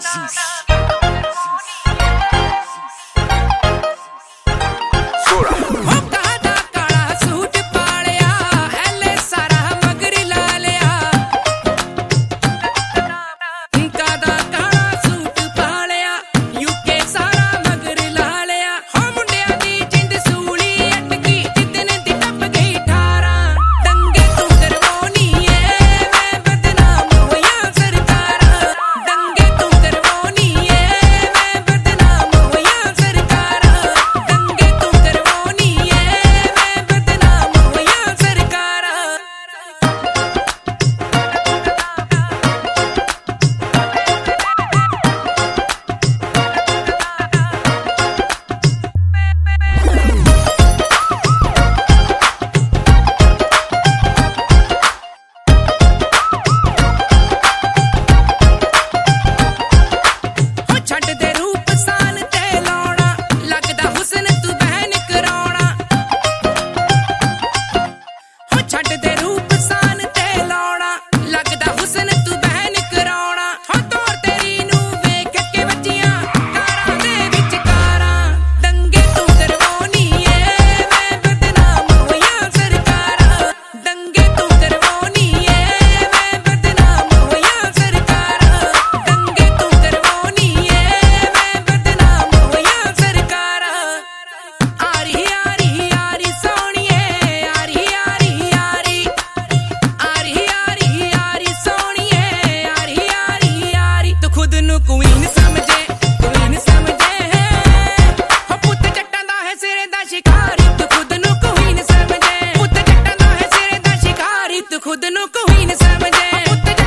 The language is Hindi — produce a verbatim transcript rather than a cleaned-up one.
क्वीन समझे क्वीन समझे हो पुत जट्टां दा है सिरे दा शिकारी तू खुद नु क्वीन समझे पुत जट्टां दा है सिरे दा शिकारी तू खुद नु क्वीन समझे।